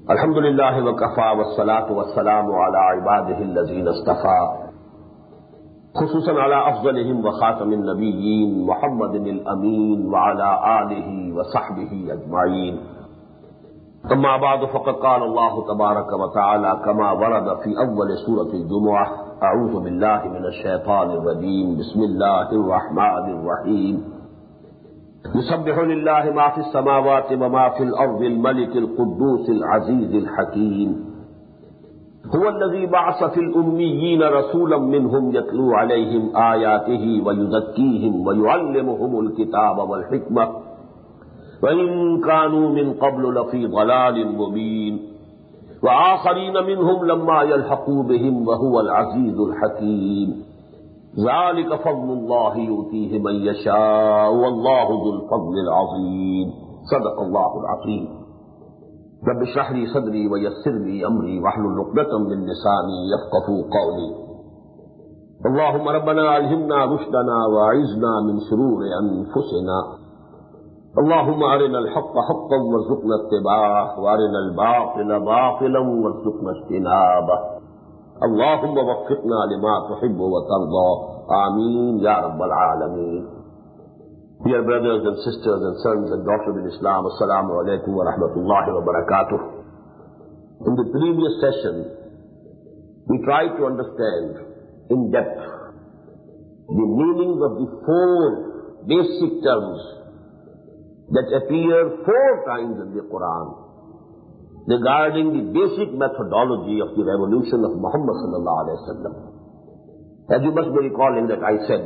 अल्हम्दुलिल्लाह वकफ़ा वस्सलातु वस्सलामु अला इबादिहिल्लज़ीना इस्तफ़ा खुसूसन अला अफ़ज़लिहिम व ख़ातमिन नबिय्यीन मुहम्मदिनिल अमीन व अला आलिहि व सहबिहि अजमाईन। अम्मा बाद फ़क़द क़ाल अल्लाहु तबारक व तआला कमा वरद फ़ी अव्वल सूरतिल जुमुअह अऊज़ु बिल्लाहि मिनश शैतानिर रजीम बिस्मिल्लाहिर रहमानिर रहीम युसब्बिहु लिल्लाहि मा फ़िस समावाति व मा फ़िल अर्ज़िल मलिकिल क़ुद्दूसिल अज़ीज़िल हकीम हुवल्लज़ी बअस फ़िल उम्मिय्यीन रसूलन मिनहुम यत्लू अलैहिम आयातिहि व युज़क्कीहिम व युअल्लिमुहुमुल किताब वल हिकमह व इन कानू मिन क़ब्लु लफ़ी ज़लालिन मुबीन व आख़रीन मिनहुम लम्मा यल्हक़ू बिहिम व हुवल अज़ीज़ुल हकीम ज़ालिक फ़ज़्लुल्लाहि युतीहि मन यशाअ वल्लाहु ज़ुल फ़ज़्लिल अज़ीम। सदक़ल्लाहुल अज़ीम। रब्बि इश्रह ली सदरी व यस्सिर ली अमरी वहलुल उक़दतम मिन लिसानी यफ़क़हू क़ौली। अल्लाहुम्मा रब्बना अल्हिमना रुश्दना व अइज़ना मिन शुरूरि अनफुसिना। अल्लाहुम्मा अरिनल हक़्क़ हक़्क़न वरज़ुक़ना इत्तिबाअह व अरिनल बातिला बातिलन वरज़ुक़ना इज्तिनाबह। अल्लाहुम्मा वफ़्फ़िक़ना लिमा तुहिब्बु व तर्ज़ा। आमीन या रब्बल आलमीन। Dear brothers and sisters and sons and daughters in Islam, Assalamu alaikum wa rahmatullahi wa barakatuh. In the previous session, we tried to understand in depth the meanings of the four basic terms that appear 4 times in the Quran regarding the basic methodology of the revolution of Muhammad sallallahu alaihi wasallam. As you must be recalling that I said,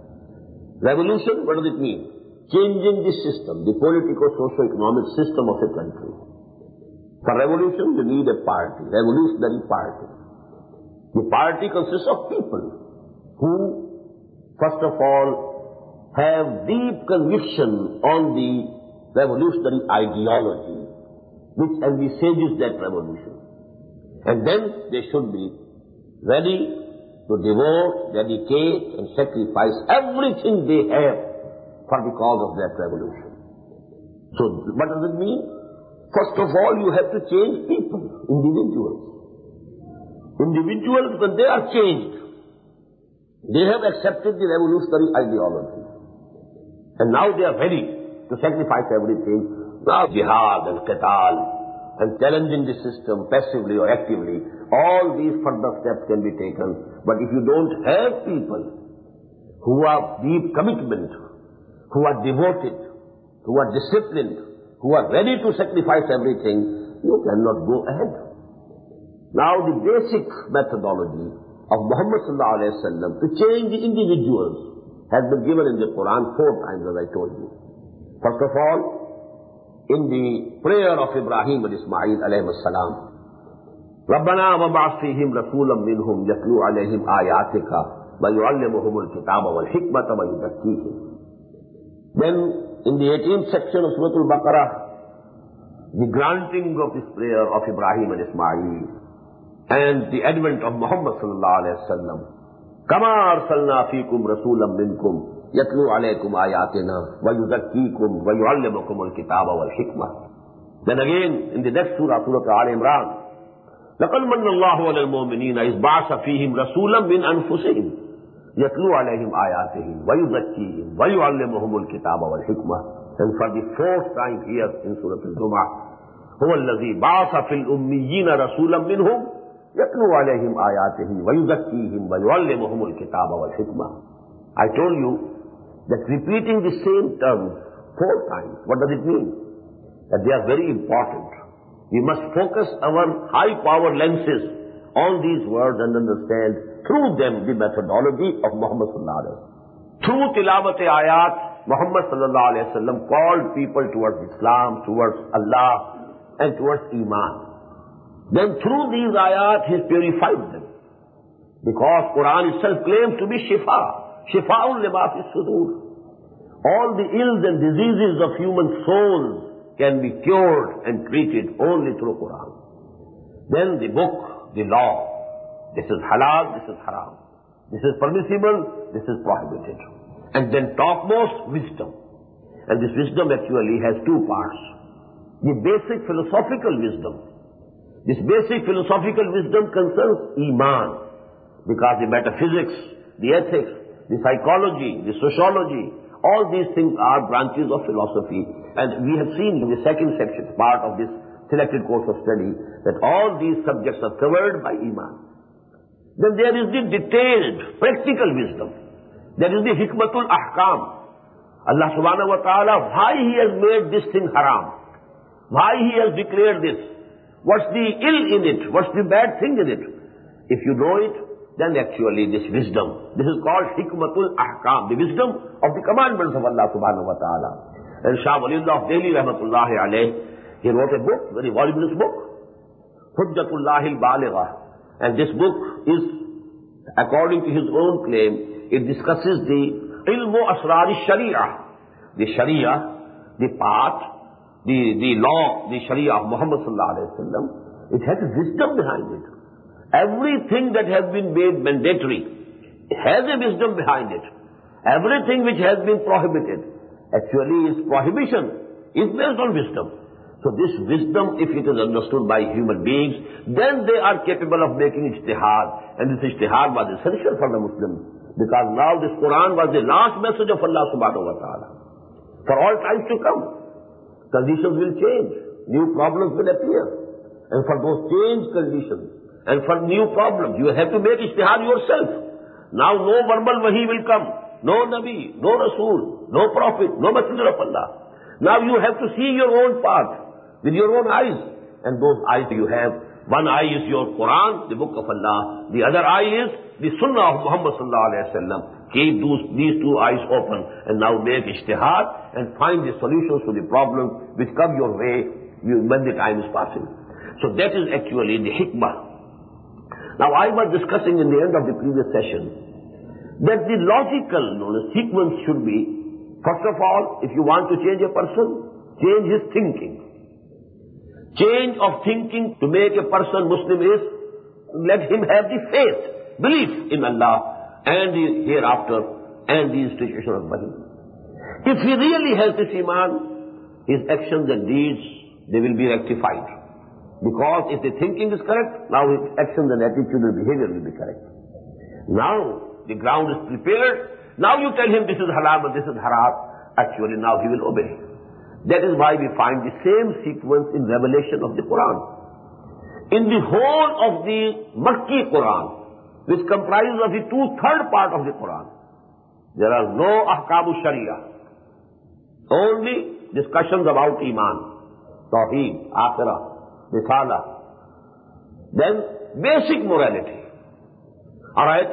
revolution, what does it mean? Changing the system, the politico-socio-economic system of a country. For revolution, you need a party, revolutionary party. The party consists of people who, first of all, have deep conviction on the revolutionary ideology which envisages that revolution. And then they should be ready to devote, dedicate and sacrifice everything they have for the cause of that revolution. So what does it mean? First of all, you have to change people, individuals. Individuals, when they are changed, they have accepted the revolutionary ideology. And now they are ready to sacrifice everything. Now jihad and qital and challenging the system passively or actively, all these further steps can be taken. But if you don't have people who are deep commitment, who are devoted, who are disciplined, who are ready to sacrifice everything, you cannot go ahead. Now the basic methodology of Muhammad sallallahu alaihi wasallam to change the individuals has been given in the Quran 4 times, as I told you. First of all, in the prayer of Ibrahim and Ismail alayhi salam, رَبَّنَا وَبَعَثْ فِيهِمْ رَسُولًا مِّنْهُمْ يَتْلُو عَلَيْهِمْ آيَاتِكَ وَيُعَلِّمُهُمُ الْكِتَابَ وَالْحِكْمَةَ وَيُزَكِّيهِمْ. Then, in the 18th section of Surah Al-Baqarah, the granting of this prayer of Ibrahim and Ismail and the advent of Muhammad sallallahu alayhi wa sallam. كَمَا أَرْسَلْنَا فِيكُمْ رَسُولًا مِّنْكُمْ يَتْلُو عَلَيْكُمْ آيَاتِنَا وَيُزَكِّيكُمْ وَيُعَلِّمُكُمُ الْكِتَابَ وَالْحِكْمَةَ. Then again, in the next surah, Surah Al-Imran, لَقَدْ مَنَّ اللَّهُ عَلَى الْمُؤْمِنِينَ إِذْ بَعَثَ فِيهِمْ رَسُولًا مِّنْ أَنفُسِهِمْ يَتْلُو عَلَيْهِمْ آيَاتِهِ وَيُزَكِّيهِمْ وَيُعَلِّمُهُمُ الْكِتَابَ وَالْحِكْمَةَ. And for the 4th time here in Surah Al-Jumu'ah, هُوَ الَّذِي بَعَثَ فِي الْأُمِّيِّينَ رَسُولًا مِّنْهُمْ يَتْلُو عَلَيْهِمْ آيَاتِهِ وَيُزَكِّيهِمْ وَيُعَلِّمُهُمُ الْكِتَابَ وَالْحِكْمَةَ. I told you that repeating the same terms 4 times, what does it mean? That they are very important. We must focus our high-power lenses on these words and understand through them the methodology of Muhammad sallallahu alaihi wasallam. Through tilawat-e-ayat, Muhammad sallallahu alaihi wasallam called people towards Islam, towards Allah and towards Iman. Then through these ayat, He purified them. Because Quran itself claims to be shifa. Shifa'un lima fi sudur. All the ills and diseases of human souls can be cured and treated only through Quran. Then the book, the law. This is halal, this is haram. This is permissible, this is prohibited. And then topmost, wisdom. And this wisdom actually has 2 parts. The basic philosophical wisdom This basic philosophical wisdom concerns Iman, because the metaphysics, the ethics, the psychology, the sociology, all these things are branches of philosophy. And we have seen in the second section, part of this selected course of study, that all these subjects are covered by Iman. Then there is the detailed, practical wisdom. There is the hikmatul ahkam. Allah subhanahu wa ta'ala, why He has made this thing haram? Why He has declared this? What's the ill in it? What's the bad thing in it? If you know it, then actually this wisdom, this is called hikmatul ahkam, the wisdom of the commandments of Allah subhanahu wa ta'ala. And Shah Waliullah Delhi rahmatullahi alayh, he wrote a book, very voluminous book, Hujjatullahi al-Baligha. And this book is, according to his own claim, it discusses the ilmu asrar sharia, the sharia, the path, the law, the sharia of Muhammad sallallahu alayhi wa sallam. It has a wisdom behind it. Everything that has been made mandatory has a wisdom behind it. Everything which has been prohibited, actually its prohibition is based on wisdom. So this wisdom, if it is understood by human beings, then they are capable of making ijtihad. And this ijtihad was essential for the Muslims, because now this Quran was the last message of Allah subhanahu wa ta'ala. For all times to come, conditions will change, new problems will appear. And for those changed conditions, and for new problems, you have to make ijtihad yourself. Now no verbal wahi will come, no Nabi, no Rasul, no Prophet, no Messenger of Allah. Now you have to see your own path with your own eyes. And those eyes you have, one eye is your Quran, the book of Allah. The other eye is the Sunnah of Muhammad sallallahu alayhi wa sallam. Keep these two eyes open and now make ijtihad and find the solutions to the problems which come your way when the time is passing. So that is actually the hikmah. Now I was discussing in the end of the previous session that the logical sequence should be, first of all, if you want to change a person, change his thinking. Change of thinking to make a person Muslim is, let him have the faith, belief in Allah and the hereafter and the institution of Wahi. If he really has this Iman, his actions and deeds, they will be rectified. Because if the thinking is correct, now his actions and attitude and behavior will be correct. Now the ground is prepared. Now you tell him this is halal and this is haram. Actually now he will obey. That is why we find the same sequence in revelation of the Quran. In the whole of the Makki Quran, which comprises of the 2/3 part of the Quran, there are no ahkamu sharia. Only discussions about Iman, Tawheed, Akhirah, Risala. Then basic morality. أرأيت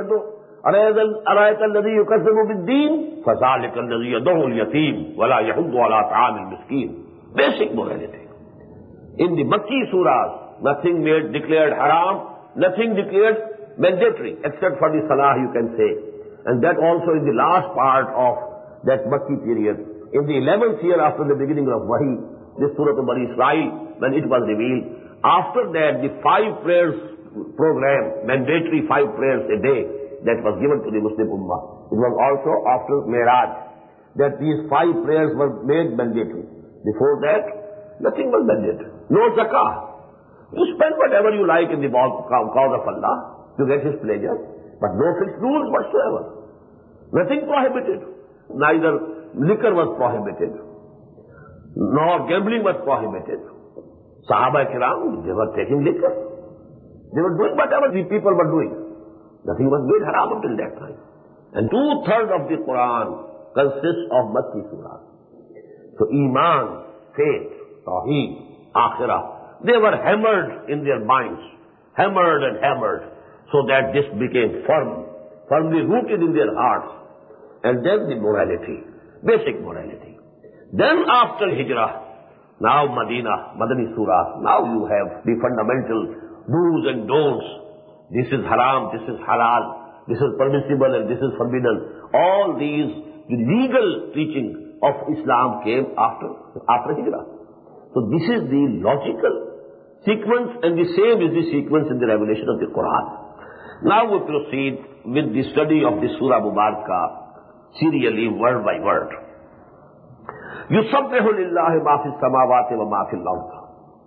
الذي يكذب بالدين فذلك الذي يدعو اليتيم ولا يحض على طعام المسكين. Basic morality. In the Makki surahs, nothing made declared haram, nothing declared mandatory, except for the salah, you can say. And that also in the last part of that Makki period. In the 11th year after the beginning of Wahi, this Surah Bani Israel, when it was revealed, after that the 5 prayers program, mandatory 5 prayers a day, that was given to the Muslim Ummah. It was also after Miraj that these 5 prayers were made mandatory. Before that, nothing was mandatory. No zakah. You spend whatever you like in the cause of Allah to get His pleasure, but no fixed rules whatsoever. Nothing prohibited. Neither liquor was prohibited, nor gambling was prohibited. Sahaba kiram, they were taking liquor. They were doing whatever the people were doing. Nothing was made haram until that time. And 2/3 of the Quran consists of Makki surah. So Iman, faith, Tawheed, Akhirah, they were hammered in their minds, hammered and hammered, so that this became firmly rooted in their hearts. And then the morality, basic morality. Then after Hijrah, now Madani surah, now you have the fundamental do's and don'ts. This is haram, this is halal, this is permissible and this is forbidden. All these, the legal teaching of Islam came after Hijrah. So this is the logical sequence, and the same is the sequence in the revelation of the Quran. Now we proceed with the study of the Surah Mubarakah, serially, word by word. يُسَبِّحُ لِلَّهِ مَا فِي السَّمَاوَاتِ وَمَا فِي الْأَرْضِ.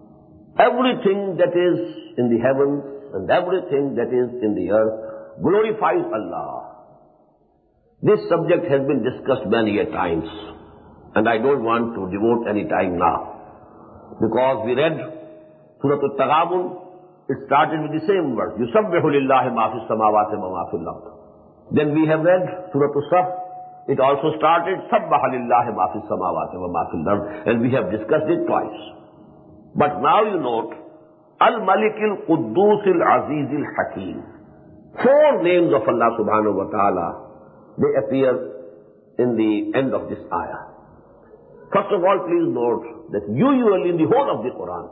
Everything that is in the heavens and everything that is in the earth glorifies Allah. This subject has been discussed many a times, and I don't want to devote any time now, because we read Surah Al-Taghabun. It started with the same word, يُسَبِّحُ لِلَّهِ مَا فِي السَّمَاوَاتِ وَمَا فِي الْأَرْضِ. Then we have read Surah Al-Saf. It also started سَبَّحَ لِلَّهِ مَا فِي السَّمَاوَاتِ وَمَا فِي الْأَرْضِ, and we have discussed it twice. But now you note, Al-Malik al-Quddus al-Aziz al-Hakim. 4 names of Allah subhanahu wa ta'ala, they appear in the end of this ayah. First of all, please note that usually in the whole of the Quran,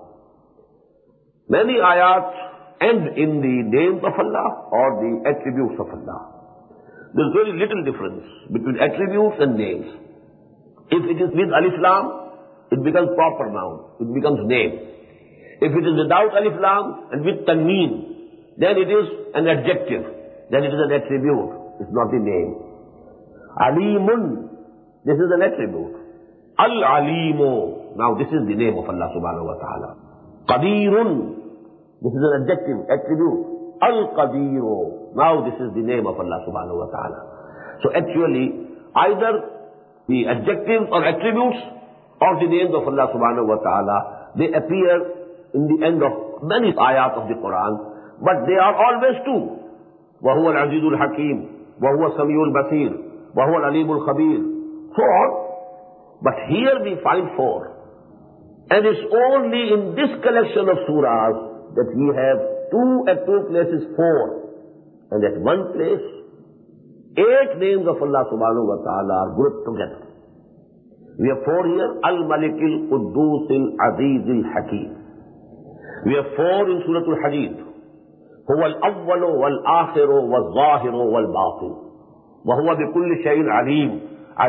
many ayat end in the names of Allah or the attributes of Allah. There is very little difference between attributes and names. If it is with Alif Lam, it becomes proper noun, it becomes name. If it is without Alif Lam and with Tanween, then it is an adjective, then it is an attribute, it's not the name. Alimun, this is an attribute. Al-Alimu, now this is the name of Allah subhanahu wa ta'ala. Qadirun, this is an adjective, attribute. Al-Qadiru, now this is the name of Allah subhanahu wa ta'ala. So actually, either the adjectives or attributes or the names of Allah subhanahu wa ta'ala, they appear in the end of many ayat of the Quran, but they are always two. وَهُوَ الْعَزِيزُ الْحَكِيمُ وَهُوَ السَّمِيعُ الْبَصِيرُ وَهُوَ الْعَلِيمُ الْخَبِيرُ. 4, but here we find 4. And it's only in this collection of surahs that we have 2 at 2 places 4. And at one place, 8 names of Allah subhanahu wa ta'ala are grouped together. We have 4 here, Al-Malik al-Quddus al-Aziz al-Hakim. We have 4 in Surah Al-Hadid. هو الأول والآخر والظاهر والباطن وهو بكل شيء عليم.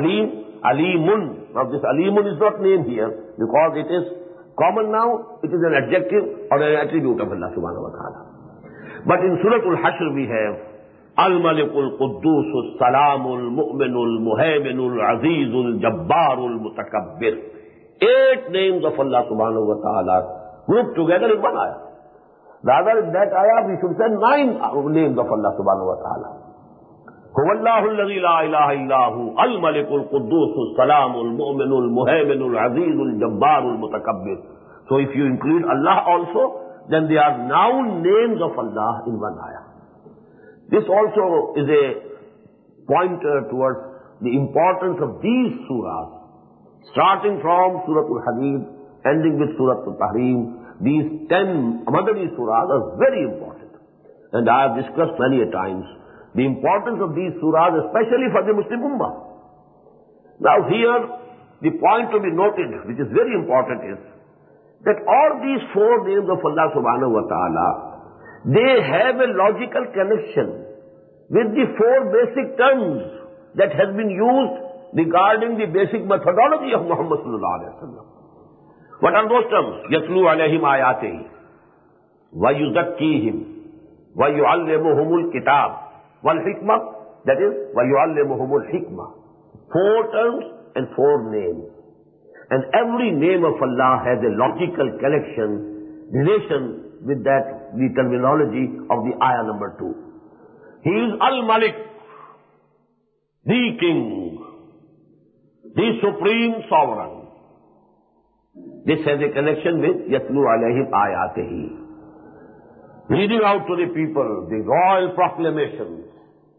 Alimun. Now this Alimun is not named here because it is common now, it is an adjective or an attribute of Allah subhanahu wa ta'ala. But in Surah Al-Hashr we have Al-Malik al-Quddus al-Salam al-Mu'min al-Muhaymin al-Aziz al-Jabbar al-Mutakabbir. 8 names of Allah subhanahu wa ta'ala grouped together in one ayah. Rather in that ayah we should say 9 names of Allah subhanahu wa ta'ala. هو الله الذي لا إله إلا هو الملك القدوس السلام المؤمن المهيمن العزيز الجبار المتكبر. So if you include Allah also, then they are now names of Allah in one ayah. This also is a pointer towards the importance of these surahs. Starting from Surah Al-Hadid, ending with Surah Al-Tahrim, these 10 Madani surahs are very important. And I have discussed many a times the importance of these surahs, especially for the Muslim Ummah. Now here, the point to be noted, which is very important, is that all these 4 names of Allah subhanahu wa ta'ala, they have a logical connection with the 4 basic terms that has been used regarding the basic methodology of Muhammad sallallahu alaihi wasallam. What are those terms? يَتْلُو عَلَيْهِمْ آيَاتِهِ وَيُزَكِّيهِمْ وَيُعَلِّمُهُمُ الْكِتَابِ وَالْحِكْمَةِ, that is, وَيُعَلِّمُهُمُ الْحِكْمَةِ. 4 terms and 4 names. And every name of Allah has a logical connection, relation with that, the terminology of the ayah number 2. He is Al-Malik, the King, the Supreme Sovereign. This has a connection with Yatlu alayhim ayatihi. Reading out to the people the royal proclamations,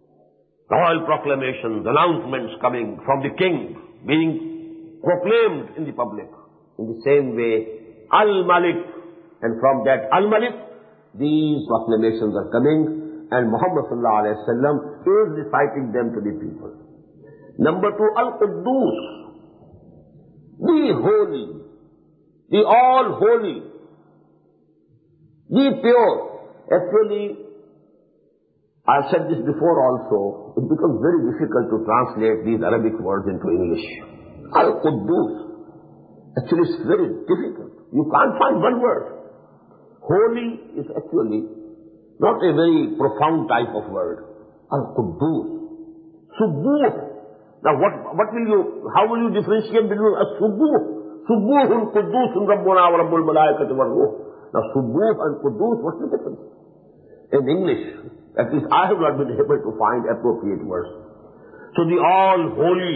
announcements coming from the king, being proclaimed in the public. In the same way, Al-Malik, and from that Al-Malik, these proclamations are coming, and Muhammad sallallahu alayhi wa sallam is reciting them to the people. Number 2, Al-Quddus, the holy, the all-holy, the pure. Actually, I've said this before also, it becomes very difficult to translate these Arabic words into English. Al-Quddus, actually it's very difficult. You can't find one word. Holy is actually not a very profound type of word. Al-Quddus. Subuh. Now how will you differentiate between a subuh? Subuhun Quddusun Rabbuna wa Rabbul Malaikati wa Ruh. Now, Subuh and Quddus, what's the difference? In English, at least I have not been able to find appropriate words. So the all-holy,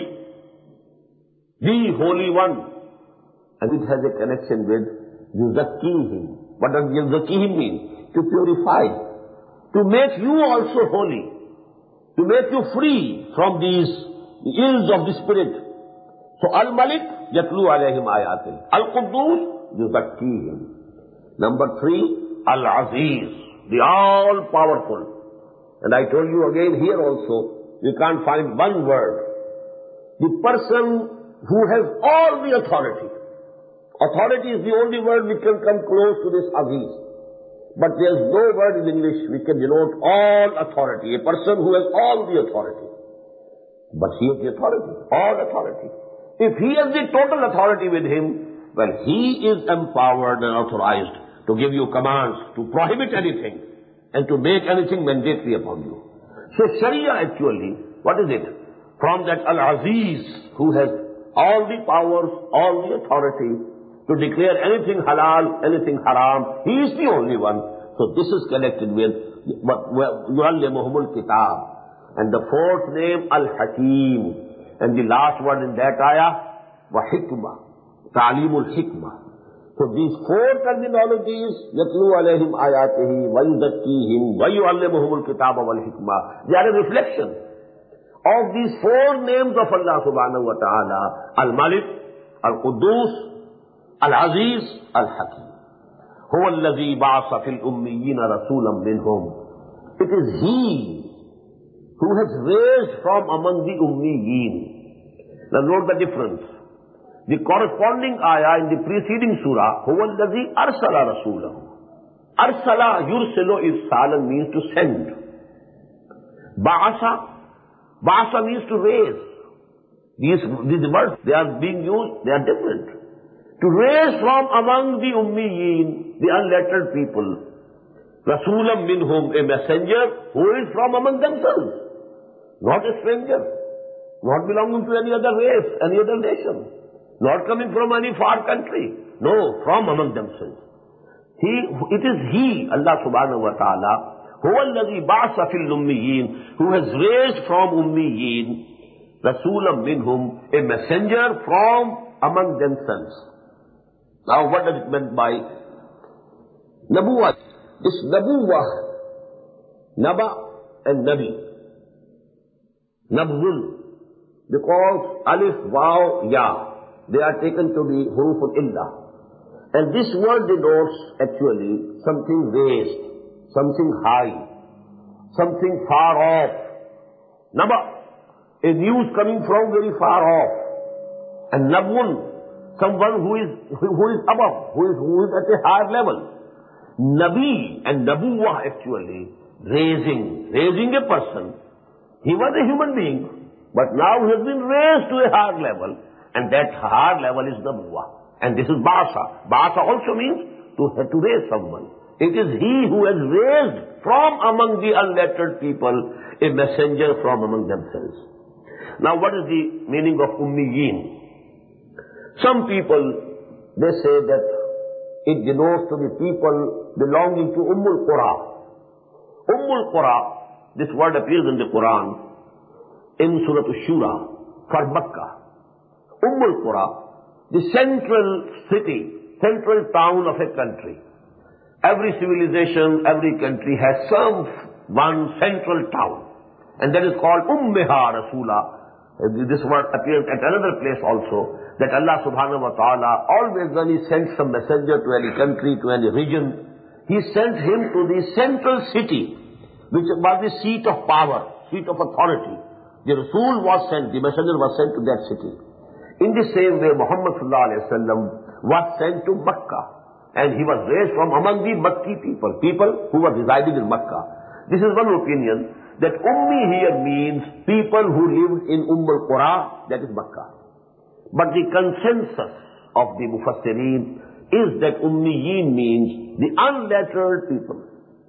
the Holy One, and it has a connection with Yuzakkihim. What does Yuzakkihim mean? To purify, to make you also holy, to make you free from these ills of the spirit. So Al-Malik, Yatlu alayhim ayatin. Al-Quddus, Yuzakkihim. Number 3, Al-Aziz, the all-powerful. And I told you again here also, you can't find one word. The person who has all the authority. Authority is the only word which can come close to this Aziz. But there is no word in English which can denote all authority. A person who has all the authority. But he has the authority, all authority. If he has the total authority with him, well, he is empowered and authorized to give you commands, to prohibit anything, and to make anything mandatory upon you. So Sharia actually, what is it? From that Al-Aziz, who has all the powers, all the authority, to declare anything halal, anything haram, he is the only one. So this is connected with Yu'allimuhumul Kitab. And the fourth name, Al-Hakim. And the last word in that ayah, wa-hikmah, ta'limul hikmah. So these 4 terminologies, yatlu alayhim ayatihi, wa yuzakkihim, wa yu'allimuhumul kitaba wal hikmah, they are a reflection of these 4 names of Allah subhanahu wa ta'ala, Al-Malik, Al-Quddus, Al-Aziz, Al-Hakim. Huwa alladhi ba'asa fil ummiyina rasulam minhum. It is He who has raised from among the ummiyin. Now note the difference. The corresponding ayah in the preceding surah, huwa alladhi arsala rasulahu. Arsala, yursilu irsalan means to send. Ba'asa means to raise. These words, they are being used, they are different. To raise from among the ummiyin, the unlettered people, rasulam minhum, a messenger who is from among themselves. Not a stranger, not belonging to any other race, any other nation, not coming from any far country. No, from among themselves. It is He, Allah subhanahu wa ta'ala, huwa alladhi ba'asa fil ummiyin, who has raised from ummiyin, rasulam minhum, a messenger from among themselves. Now what does it mean by Nabuwah? This Nabuwah, Naba and Nabi. Nabzul, because Alif, Waw, Ya, they are taken to be Huruful Illah. And this word denotes actually something raised, something high, something far off. Naba, a news coming from very far off. And Nabun, someone who is above, who is at a higher level. Nabi and Nabuwah actually, raising a person. He was a human being, but now he has been raised to a higher level, and that higher level is Nabuwah. And this is Ba'asa. Ba'asa also means to raise someone. It is He who has raised from among the unlettered people a messenger from among themselves. Now what is the meaning of Ummiyin? Some people, they say that it denotes to the people belonging to Ummul Qura. Ummul Qura, this word appears in the Quran, in Surah Ash-Shura, for Makkah. Ummul Qura, the central city, central town of a country. Every civilization, every country has one central town. And that is called Ummiha Rasula. This word appears at another place also, that Allah subhanahu wa ta'ala always when He sends some messenger to any country, to any region, He sent him to the central city, which was the seat of power, seat of authority. The Rasul was sent, the messenger was sent to that city. In the same way, Muhammad sallallahu alayhi wa sallam was sent to Makkah. And he was raised from among the Makki people who were residing in Makkah. This is one opinion, that Ummi here means people who lived in Ummul Qura, that is Makkah. But the consensus of the Mufassirin is that Ummiyin means the unlettered people.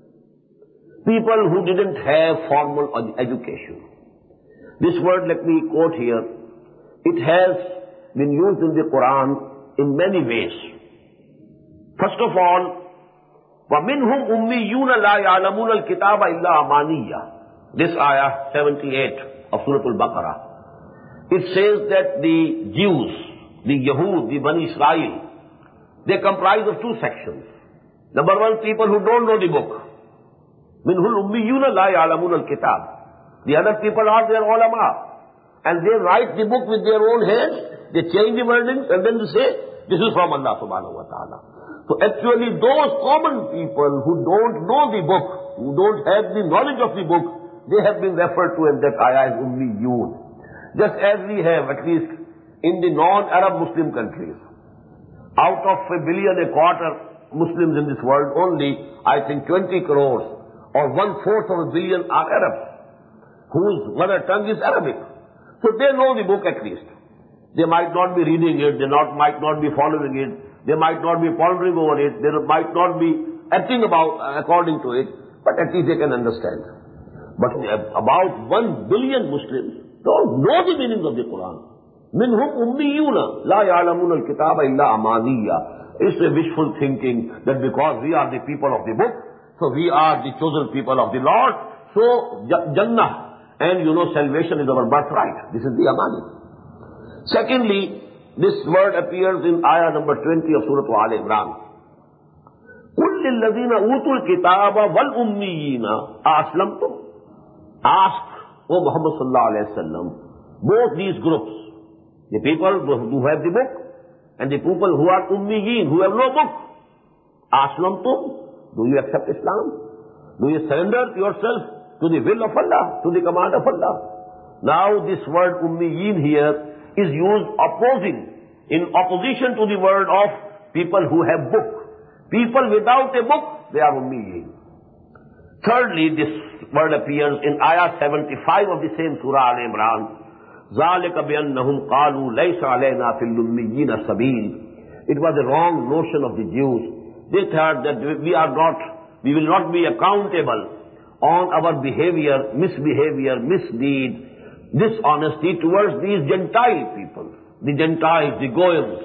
People who didn't have formal education. This word, let me quote here, it has been used in the Quran in many ways. First of all, وَمِنْهُمْ أُمِّيُّونَ لَا يَعْلَمُونَ الْكِتَابَ إِلَّا أَمَانِيَّ. This ayah 78 of Surah Al-Baqarah. It says that the Jews, the Yahud, the Bani Israel, they comprise of two sections. Number one, people who don't know the book. مِنْهُ الْأُمِّيُّونَ لَا يَعْلَمُونَ الْكِتَابَ. The other people are their ulama. And they write the book with their own hands, they change the wordings, and then they say, this is from Allah subhanahu wa ta'ala. So actually those common people who don't know the book, who don't have the knowledge of the book, they have been referred to in that ayah as ummiyun. Just as we have, at least in the non-Arab Muslim countries, out of 1.25 billion Muslims in this world, only, I think 20 crores or 1/4 of a billion are Arabs, whose mother tongue is Arabic. So they know the book at least. They might not be reading it, they might not be following it, they might not be pondering over it, they might not be acting according to it, but at least they can understand. But about 1 billion Muslims don't know the meaning of the Quran. Minhum ummiyuna la ya'lamuna al-kitaba illa amaniya. It's a wishful thinking that because we are the people of the book, so we are the chosen people of the Lord, so Jannah and salvation is our birthright. This is the amani. Secondly, this word appears in ayah number 20 of Surah Al-Imran. قُلْ لِلَّذِينَ أُوتُوا الْكِتَابَ وَالْأُمِّيِّينَ أَأَسْلَمْتُمْ. Ask, O Muhammad sallallahu alayhi wa sallam, both these groups, the people who have the book and the people who are ummiyin, who have no book. Aslamtum, do you accept Islam? Do you surrender yourself to the will of Allah, to the command of Allah? Now this word ummiyin here is used in opposition to the word of people who have book. People without a book, they are ummiyin. Thirdly, this word appears in ayah 75 of the same Surah Al-Imran. ذَلِكَ بِأَنَّهُمْ قَالُوا لَيْسَ عَلَيْنَا فِي الْأُمِّيِّينَ سَبِيلٌ. It was a wrong notion of the Jews. They thought that we will not be accountable on our behavior, misbehavior, misdeed, dishonesty towards these Gentile people, the Gentiles, the Goyams.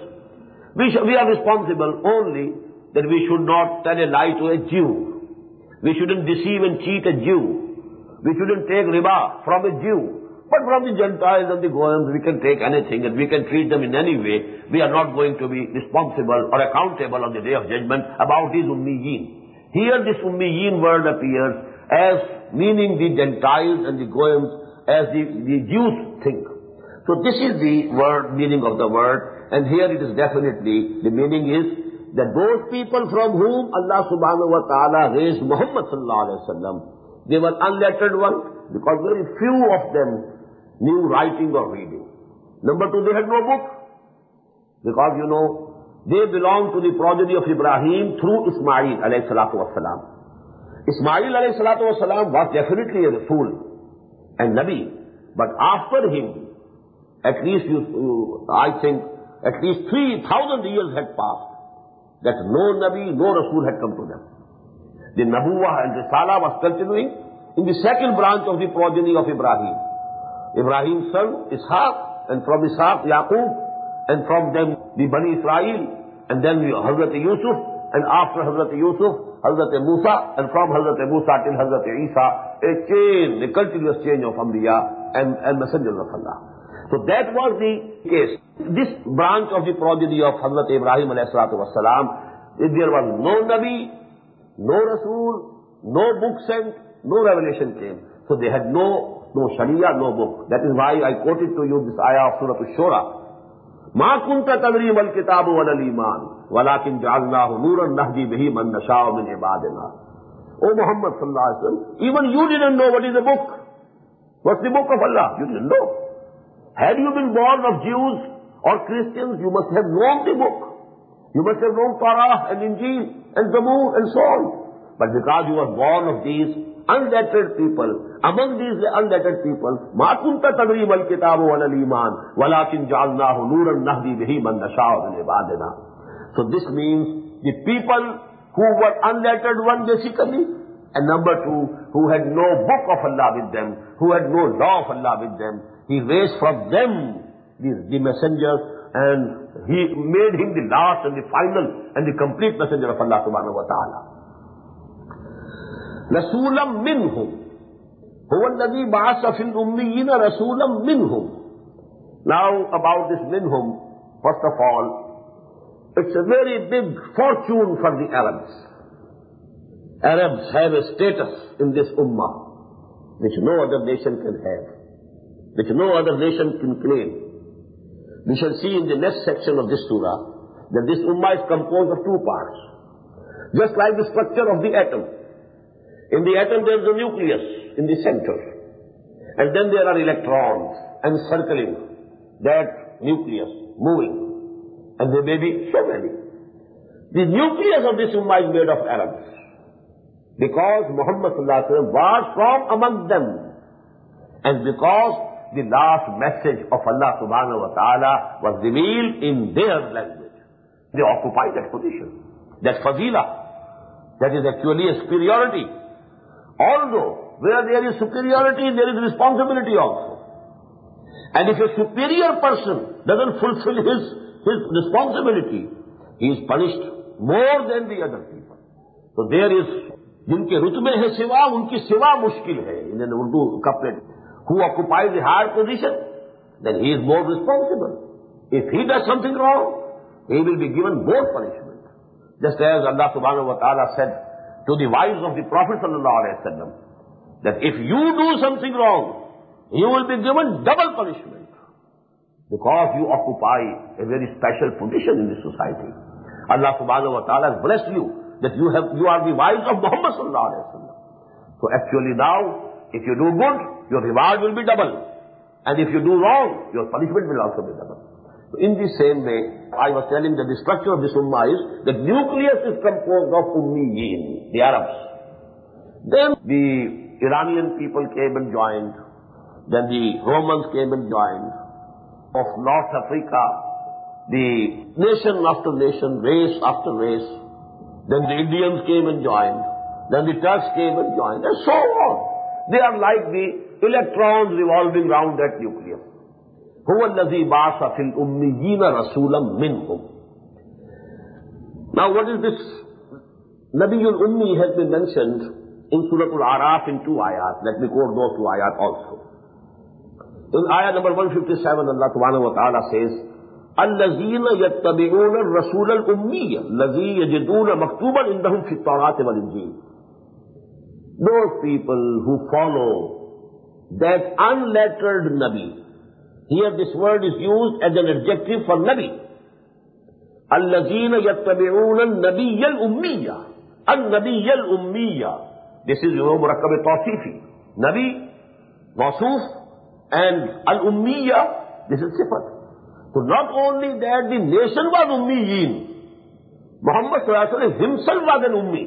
We are responsible only that we should not tell a lie to a Jew. We shouldn't deceive and cheat a Jew. We shouldn't take riba from a Jew. But from the Gentiles and the Goyams, we can take anything and we can treat them in any way. We are not going to be responsible or accountable on the Day of Judgment about these ummiyin. Here this ummiyin word appears as meaning the Gentiles and the Goyams as the Jews think. So this is the meaning of the word, and here it is definitely, the meaning is that those people from whom Allah subhanahu wa ta'ala raised Muhammad sallallahu alayhi wa sallam, they were unlettered ones, because very few of them knew writing or reading. Number two, they had no book, because they belonged to the progeny of Ibrahim through Ismail alayhi salatu wasalam. Ismail alayhi salatu wasalam was definitely a Rasul and Nabi, but after him, at least I think at least 3,000 years had passed that no Nabi, no Rasul had come to them. The Nabuwah and Risala was continuing in the second branch of the progeny of Ibrahim. Ibrahim's son Ishaq, and from Ishaq Yaqub, and from them the Bani Israel, and then Hazrat Yusuf, and after Hazrat Yusuf, Hazrat Musa, and from Hazrat Musa till Hazrat Isa, a continuous chain of Anbiya and messengers of Allah. So that was the case. This branch of the progeny of Hazrat Ibrahim alayhi salatu wasalam, there was no Nabi, no Rasul, no book sent, no revelation came. So they had no Sharia, no book. That is why I quoted to you this ayah of Surah Ash-Shura. مَا كُنْتَ تَدْرِي مَا الْكِتَابُ وَلَا الْإِيمَانُ وَلَكِنْ جَعَلْنَاهُ نُورًا نَهْدِي بِهِ مَنْ نَشَاءُ مِنْ عِبَادِنَا. O Muhammad sallallahu alaihi wasallam, even you didn't know what is a book. What's the book of Allah? You didn't know. Had you been born of Jews or Christians, you must have known the book. You must have known Torah and Injil and Zabur and so on. But because you were born of these unlettered people, among these unlettered people, مَا كُنْتَ تَدْرِي مَا الْكِتَابُ وَلَا الْإِيمَانُ وَلَكِنْ جَعَلْنَاهُ نُورًا نَهْدِي بِهِ مَنْ نَشَاءُ مِنْ عِبَادِنَا. So this means the people who were unlettered, one basically, and number two, who had no book of Allah with them, who had no law of Allah with them, He raised from them the messenger, and He made him the last and the final and the complete messenger of Allah subhanahu wa ta'ala. Rasulam minhum. Huwa alladhi ba'atha fil ummiyina rasulam minhum. Now about this minhum, first of all, it's a very big fortune for the Arabs. Arabs have a status in this ummah which no other nation can have, which no other nation can claim. We shall see in the next section of this surah that this ummah is composed of two parts. Just like the structure of the atom. In the atom there is a nucleus in the center. And then there are electrons encircling that nucleus, moving. And there may be so many. The nucleus of this ummah is made of Arabs. Because Muhammad sallallahu alaihi wasallam was from among them. And because the last message of Allah subhanahu wa ta'ala was revealed in their language. They occupy that position. That fazila. That is actually a superiority. Although, where there is superiority, there is responsibility also. And if a superior person doesn't fulfill his responsibility, he is punished more than the other people. So there is, जिनके रुतबे है सिवा, उनकी सिवा मुश्किल है. In an Urdu couplet, who occupies the higher position, then he is more responsible. If he does something wrong, he will be given more punishment. Just as Allah subhanahu wa ta'ala said to the wives of the Prophet sallallahu alaihi wasallam, that if you do something wrong, you will be given double punishment. Because you occupy a very special position in the society. Allah subhanahu wa ta'ala has blessed you, that you are the wives of Muhammad sallallahu alaihi wasallam. So actually now, if you do good, your reward will be double. And if you do wrong, your punishment will also be double. So in the same way, I was telling that the structure of this ummah is that nucleus is composed of ummiyin, the Arabs. Then the Iranian people came and joined. Then the Romans came and joined. Of North Africa, the nation after nation, race after race. Then the Indians came and joined. Then the Turks came and joined. And so on. They are like the electrons revolving round that nucleus. هو الذي بعث في الأميين رسولا منهم. Now what is this? Nabiyul Ummi has been mentioned in Surah Al-Araf in two ayat. Let me quote those two ayat also. In ayat number 157, Allah subhanahu wa ta'ala says, الذين يتبعون الرسول الأمي الذي يجدون مكتوبا عندهم في التوراة والإنجيل. Those people who follow that unlettered Nabi. Here this word is used as an adjective for Nabi. الذين يتبعون النبي الأمي. النبي الأمي. This is مركب توصيفي. Nabi, موصوف, and al-Ummiya, this is sifat. So not only that the nation was Ummiyin, Muhammad sallallahu alaihi wasallam himself was an Ummi.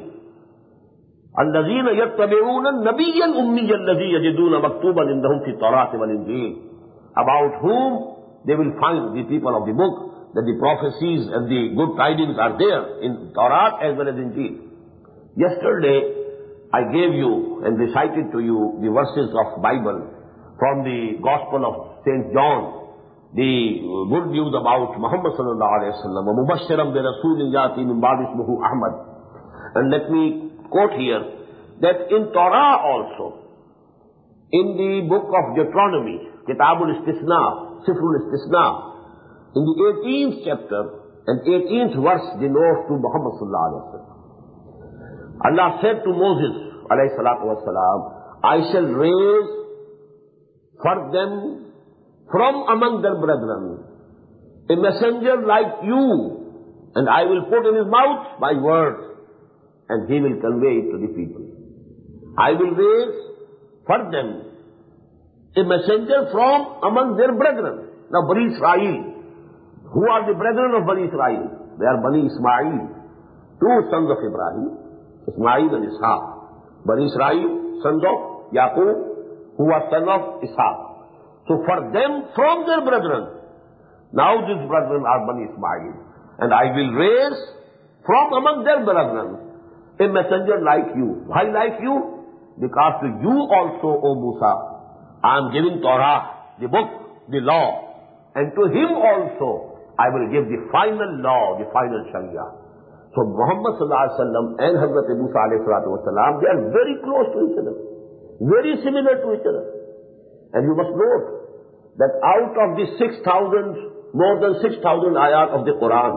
الذين يتبعون النبي الأمي الذي يجدون مكتوبا عندهم في التوراة والإنجيل. About whom they will find, the people of the book, that the prophecies and the good tidings are there in Torah as well as Injil. Yesterday, I gave you and recited to you the verses of Bible from the Gospel of St. John, the good news about Muhammad sallallahu alaihi wasallam, وَمُبَشِّرًا بِرَسُولٍ يَأْتِي مِنْ بَعْدِ اسْمُهُ أَحْمَدٍ. And let me quote here that in Torah also, in the book of Deuteronomy, Kitabul Istisna, Sifrul Istisna, in the 18th chapter and 18th verse denotes to Muhammad sallallahu alaihi wasallam. Allah said to Moses alayhi salatu wasalam, I shall raise for them from among their brethren a messenger like you, and I will put in his mouth my word, and he will convey it to the people. I will raise for them a messenger from among their brethren. Now Bani Israel, who are the brethren of Bani Israel? They are Bani Ismail, two sons of Ibrahim, Ismail and Ishaq. Bani Israel, sons of Yaqub, who are son of Ishaq. So for them, from their brethren, now these brethren are Bani Ismail, and I will raise from among their brethren a messenger like you. Why like you? Because to you also, O Musa, I am giving Torah, the book, the law, and to him also I will give the final law, the final Sharia. So Muhammad sallallahu alaihi wasallam and Hazrat Musa alayhi salatu wasalam, they are very close to each other, very similar to each other. And you must note that out of the 6,000, more than 6,000 ayat of the Quran,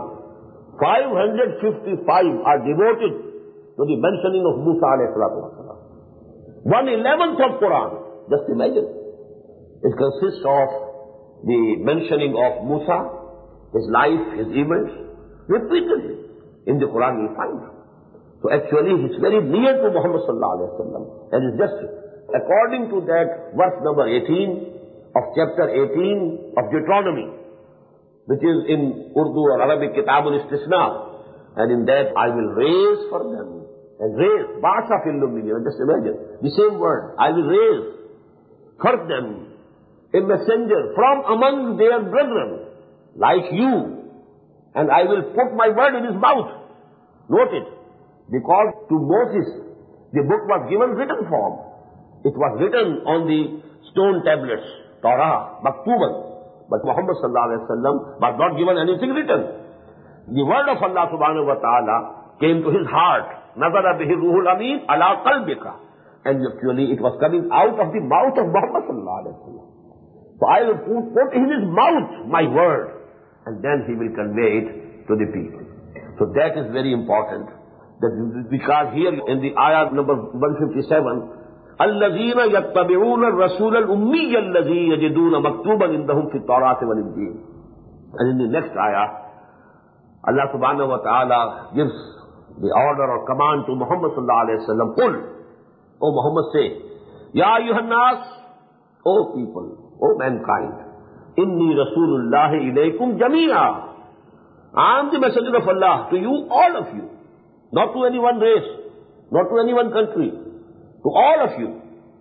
555 are devoted to the mentioning of Musa alayhi salatu wasalam. 1/11th of Quran, just imagine. It consists of the mentioning of Musa, his life, his events, repeatedly. In the Quran you find. So actually it's very near to Muhammad sallallahu alaihi wasallam. And it's just according to that verse number 18 of chapter 18 of Deuteronomy, which is in Urdu or Arabic Kitabul Istisna. And in that I will raise for them. And raise, Ba'asa fil Ummiyyin, just imagine, the same word, I will raise for them a messenger from among their brethren, like you, and I will put my word in his mouth. Note it, because to Moses, the book was given written form. It was written on the stone tablets, Torah, Maktuban. But Muhammad sallallahu alaihi wasallam was not given anything written. The word of Allah subhanahu wa ta'ala came to his heart. Nazara bihi ruhul amin ala qalbika. And actually it was coming out of the mouth of Muhammad sallallahu alaihi wasallam. So I will put in his mouth my word, and then he will convey it to the people. So that is very important. Because here in the ayah number 157, الَّذِينَ يَتَّبِعُونَ الرَّسُولَ الْأُمِّيَّ الَّذِي يَجِدُونَ مَكْتُوبًا عِندَهُمْ فِي التَّوْرَاةِ وَالْإِنْجِيلِ. And in the next ayah, Allah subhanahu wa ta'ala gives the order or command to Muhammad sallallahu alayhi wa sallam, قُلْ, O Muhammad, say, Ya ayyuhan nas, O people, O mankind, Inni Rasulullahi ilaykum jamia. I am the messenger of Allah to you, all of you. Not to any one race, not to any one country, to all of you.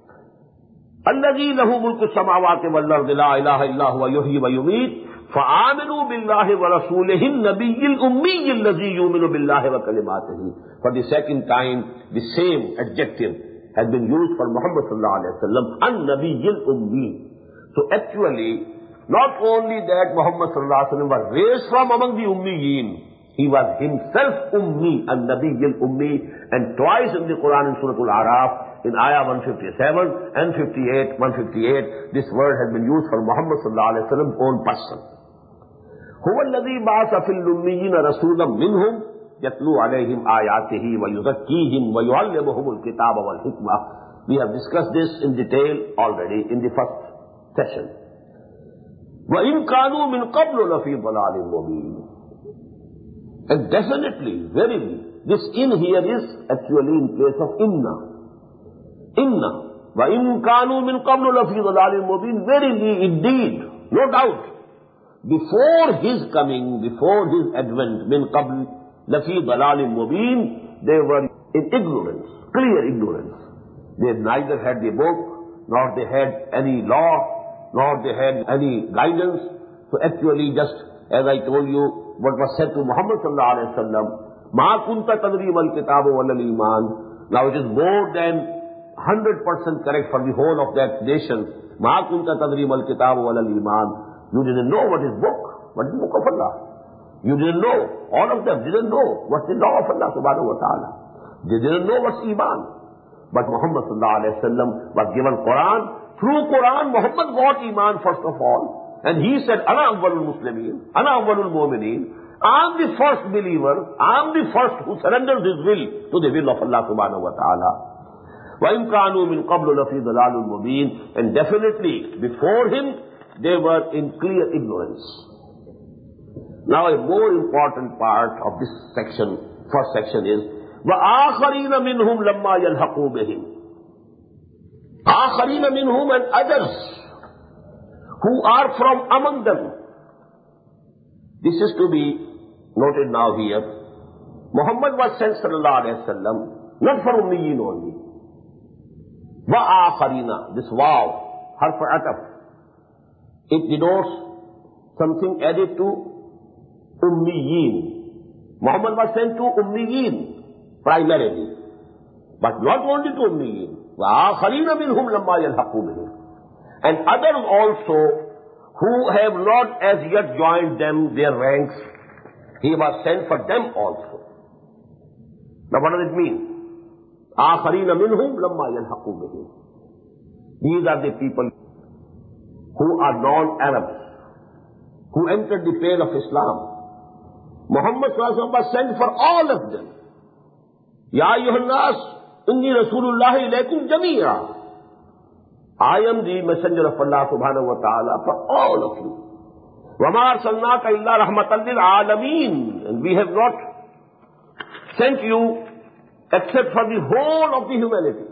الَّذِي لَهُ مُلْكُ السَّمَاوَاتِ وَالْأَرْضِ لَا إِلَهَ إِلَّا هُوَ يُحْيِي وَيُمِيتُ فَآمِنُوا بِاللَّهِ وَرَسُولِهِ النَّبِيِّ الْأُمِّيِّ الَّذِي يُؤْمِنُ بِاللَّهِ وَكَلِمَاتِهِ. For the second time, the same adjective has been used for Muhammad sallallahu alaihi wasallam, an-Nabiy al-Ummi. So actually, not only that Muhammad sallallahu alaihi wasallam was raised from among the Ummiyin, he was himself Ummi, an-Nabiy al-Ummi, and twice in the Quran in Surah Al-Araf, in ayah 157 and 158, this word has been used for Muhammad sallallahu alaihi wasallam's own person. هو الذي بعث في الأميين رسولا منهم يتلو عليهم آياته ويزكيهم ويعلمهم الكتاب والحكمة. We have discussed this in detail already in the first session. وَإِنْ كَانُوا مِنْ قَبْلُ لَفِي ضَلَالٍ مُبِينٍ. And definitely, verily, this in here is actually in place of inna. Inna. وَإِنْ كَانُوا مِنْ قَبْلُ لَفِي ضَلَالٍ مُبِينٍ. Verily, indeed, no doubt, before his coming, before his advent, min qabl lafi dalalin mubin, they were in ignorance, clear ignorance. They neither had the book, nor they had any law, nor they had any guidance. So actually, just as I told you, what was said to Muhammad sallallahu alaihi wasallam, ma kunta tadri mal kitabu wal iman. Now it is more than 100% correct for the whole of that nation. Ma kunta tadri mal kitabu wal iman. You didn't know what is book, what is book of Allah. You didn't know, all of them didn't know what's the law of Allah subhanahu wa ta'ala. They didn't know what's iman. But Muhammad sallallahu alayhi wa sallam was given Quran. Through Quran, Muhammad got iman first of all. And he said, Ana awwalul muslimin, Ana awwalul mu'minin. I am the first believer, I am the first who surrenders his will to the will of Allah subhanahu wa ta'ala. وَإِنْ كَانُوا مِنْ قَبْلُ لَفِي ضَلَالٍ مُبِينٍ. And definitely, before him, they were in clear ignorance. Now a more important part of this section, first section is, وَآخَرِينَ مِنْهُمْ لَمَّا يَلْحَقُوا بِهِمْ. آخَرِينَ مِنْهُمْ, and others who are from among them. This is to be noted now here. Muhammad was sent sallallahu alayhi wa sallam, not for Ummiyin only. وَآخَرِينَ, this wow, harf ataf, it denotes something added to Ummiyin. Muhammad was sent to Ummiyin primarily, but not only to Ummiyin. وَآخَرِينَ مِنْهُمْ لَمَّا يَلْحَقُوا بِهِمْ. And others also who have not as yet joined them, their ranks, he was sent for them also. Now what does it mean? آخَرِينَ مِنْهُمْ لَمَّا يَلْحَقُوا بِهِمْ. These are the people who are non-Arabs, who entered the pale of Islam. Muhammad sallallahu alaihi wasallam was sent for all of them. Ya ayyuhan nas, inni rasulullahi ilaykum jami'a. I am the messenger of Allah subhanahu wa ta'ala for all of you. Wa ma arsalnaka illa rahmatan lil alameen. And we have not sent you except for the whole of the humanity.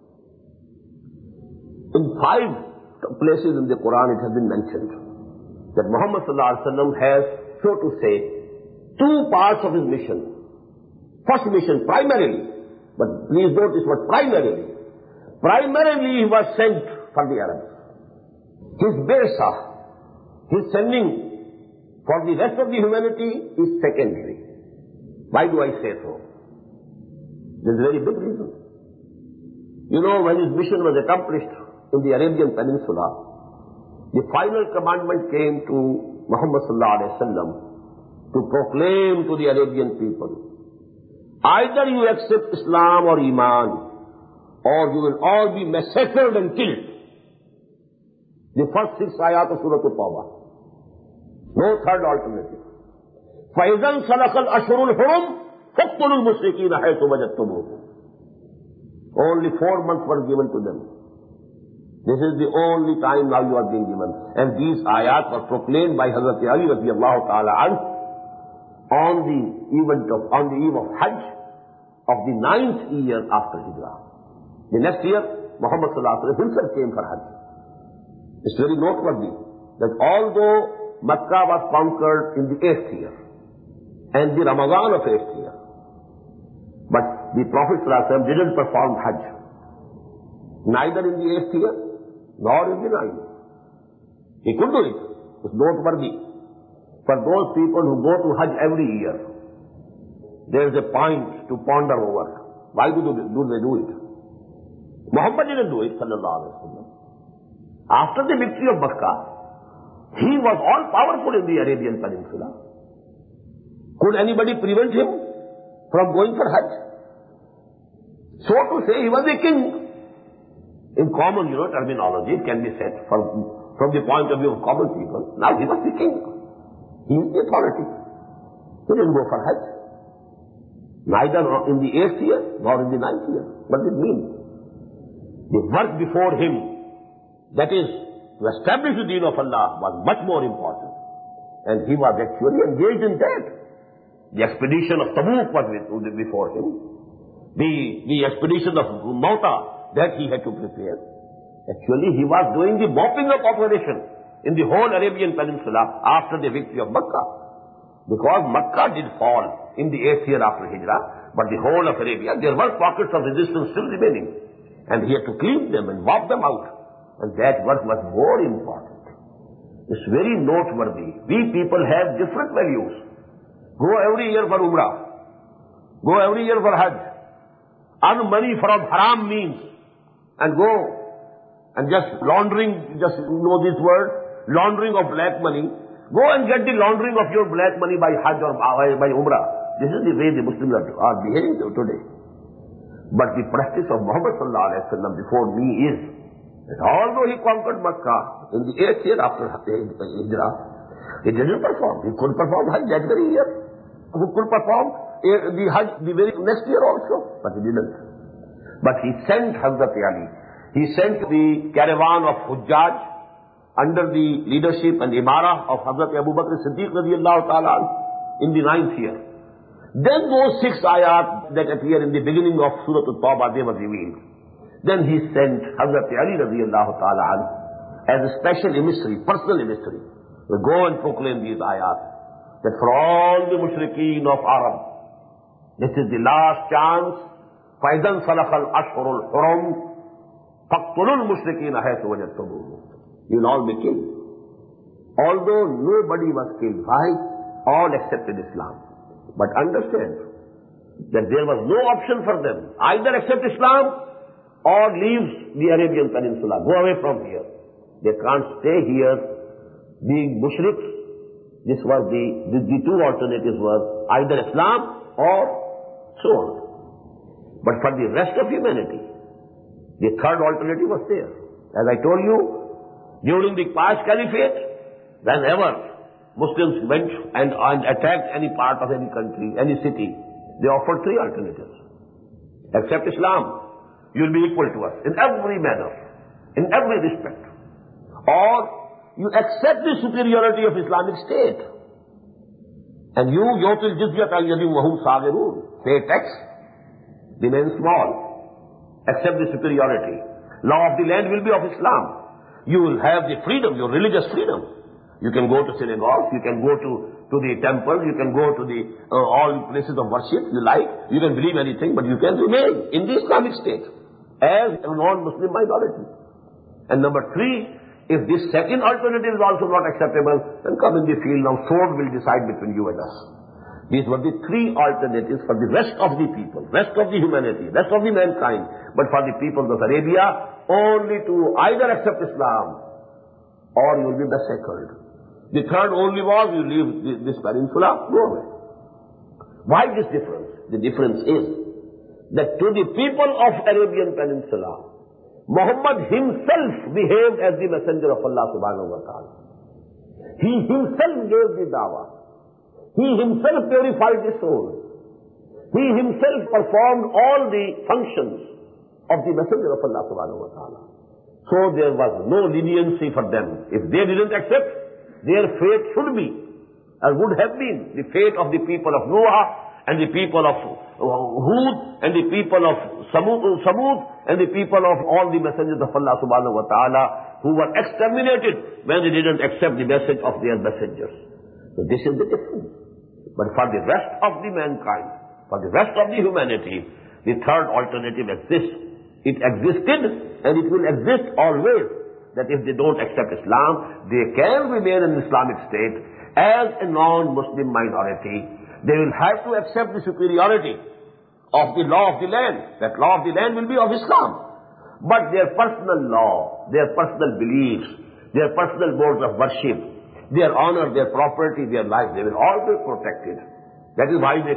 In 5 places in the Quran it has been mentioned that Muhammad sallallahu alaihi wasallam has, so to say, 2 parts of his mission. First mission, primarily, but please notice what primarily. Primarily he was sent for the Arabs. His Birsa, his sending for the rest of the humanity is secondary. Why do I say so? There's a very big reason. You know, when his mission was accomplished in the Arabian Peninsula, the final commandment came to Muhammad sallallahu alaihi wasallam to proclaim to the Arabian people, either you accept Islam or Iman, or you will all be massacred and killed. The first 6 ayat of Surah At-Tawbah. No third alternative. فَإِذَنْ سَلَخَ الْأَشْهُرُ الْحُرُمْ فَاقْتُلُوا الْمُشْرِكِينَ حَيْثُ وَجَدتُّمُوهُمْ. Only 4 months were given to them. This is the only time now you are being given. And these ayat were proclaimed by Hazrat Ali radiyallahu ta'ala anhu on the eve of Hajj of the 9th year after Hijrah. The next year, Muhammad sallallahu alaihi wasallam himself came for Hajj. It's very noteworthy that although Makkah was conquered in the 8th year and the Ramadan of 8th year, but the Prophet sallallahu alaihi wasallam didn't perform Hajj, neither in the 8th year nor in the 9th. He could do it. It's noteworthy. For those people who go to Hajj every year, there is a point to ponder over. Why do they do it? Muhammad didn't do it, sallallahu alaihi wasallam. After the victory of Makkah, he was all powerful in the Arabian Peninsula. Could anybody prevent him from going for Hajj? So to say, he was a king. In common, terminology, it can be said from the point of view of common people. Now he was the king. He is the authority. He didn't go for Hajj. Neither in the 8th year nor in the 9th year. What does it mean? The work before him, that is, to establish the deen of Allah, was much more important. And he was actually engaged in that. The expedition of Tabuk was before him. The expedition of Mauta, that he had to prepare. Actually, he was doing the mopping up operation in the whole Arabian Peninsula after the victory of Makkah. Because Makkah did fall in the 8th year after Hijrah, but the whole of Arabia, there were pockets of resistance still remaining. And he had to clean them and mop them out. And that work was more important. It's very noteworthy. We people have different values. Go every year for Umrah. Go every year for Hajj. Earn money from haram means. And go and just laundering, just know this word, laundering of black money. Go and get the laundering of your black money by Hajj or by Umrah. This is the way the Muslims are behaving today. But the practice of Muhammad sallallahu alaihi wasallam before me is that although he conquered Makkah in the 8th year after Hijrah, he didn't perform. He could perform Hajj that very year. He could perform the Hajj the very next year also, but he didn't. But he sent Hazrat Ali. He sent the caravan of Hujjaj under the leadership and imara of Hazrat Abu Bakr Siddiq radiyallahu ta'ala in the 9th year. Then those 6 ayat that appear in the beginning of Surah At-Tawbah, they were revealed. Then he sent Hazrat Ali radiyallahu ta'ala as a special emissary, personal emissary, to go and proclaim these ayat, that for all the mushrikeen of Arab, this is the last chance. فَإِذَنْ سَلَخَ الْأَشْهُرُ الْحُرُمْ فَاقْتُلُوا الْمُشْرِكِينَ حَيْثُ وَجَدتُّمُوهُمْ. You will all be killed. Although nobody was killed. Why? All accepted Islam. But understand that there was no option for them. Either accept Islam or leave the Arabian Peninsula. Go away from here. They can't stay here being mushriks. This was the 2 alternatives were either Islam or so on. But for the rest of humanity, the third alternative was there. As I told you, during the past caliphate, whenever Muslims went and attacked any part of any country, any city, they offered three alternatives. Accept Islam, you will be equal to us in every manner, in every respect. Or you accept the superiority of Islamic State, and you, yotil jizyat al-yadim wa hum sagirun, pay tax, remain small, accept the superiority. Law of the land will be of Islam. You will have the freedom, your religious freedom. You can go to synagogues, you can go to the temples, you can go to the all places of worship you like, you can believe anything, but you can remain in the Islamic State as a non-Muslim minority. And number three, if this second alternative is also not acceptable, then come in the field, now sword will decide between you and us. These were the three alternatives for the rest of the people, rest of the humanity, rest of the mankind. But for the people of Arabia, only to either accept Islam or you will be massacred. The third only was you leave this peninsula, go away. Why this difference? The difference is that to the people of Arabian Peninsula, Muhammad himself behaved as the messenger of Allah subhanahu wa ta'ala. He himself gave the dawah. He himself purified the soul. He himself performed all the functions of the messenger of Allah subhanahu wa ta'ala. So there was no leniency for them. If they didn't accept, their fate should be, or would have been, the fate of the people of Noah, and the people of Hud, and the people of Samud, and the people of all the messengers of Allah subhanahu wa ta'ala, who were exterminated when they didn't accept the message of their messengers. So this is the difference. But for the rest of the mankind, for the rest of the humanity, the third alternative exists. It existed and it will exist always, that if they don't accept Islam, they can remain in Islamic State as a non-Muslim minority. They will have to accept the superiority of the law of the land. That law of the land will be of Islam. But their personal law, their personal beliefs, their personal modes of worship, their honor, their property, their life, they will all be protected. That is why they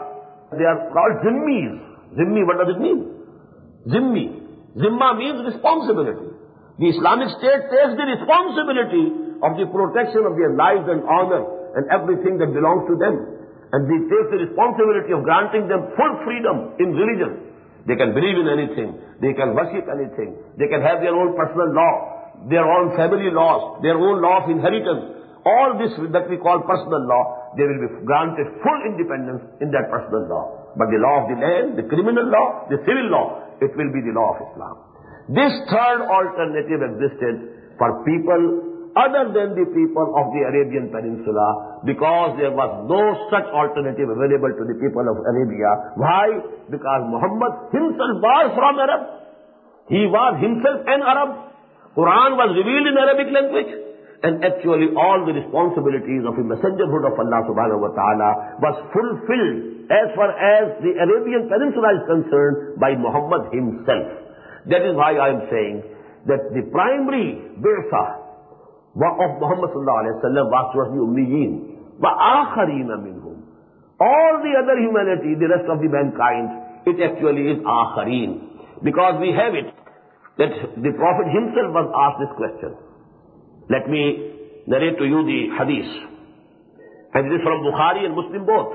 are called zimmis. Zimmi, what does it mean? Zimmi. Zimma means responsibility. The Islamic State takes the responsibility of the protection of their lives and honor and everything that belongs to them. And they take the responsibility of granting them full freedom in religion. They can believe in anything. They can worship anything. They can have their own personal law, their own family laws, their own law of inheritance. All this that we call personal law, they will be granted full independence in that personal law. But the law of the land, the criminal law, the civil law, it will be the law of Islam. This third alternative existed for people other than the people of the Arabian Peninsula, because there was no such alternative available to the people of Arabia. Why? Because Muhammad himself was from Arab. He was himself an Arab. Quran was revealed in Arabic language. And actually all the responsibilities of the messengerhood of Allah subhanahu wa ta'ala was fulfilled as far as the Arabian Peninsula is concerned by Muhammad himself. That is why I am saying that the primary bi'sa of Muhammad sallallahu alayhi wa sallam was towards the Ummiyin. وَآخَرِينَ مِنْهُمْ. All the other humanity, the rest of the mankind, it actually is akhareen. Because we have it, that the Prophet himself was asked this question. Let me narrate to you the hadith. And it is from Bukhari and Muslim both.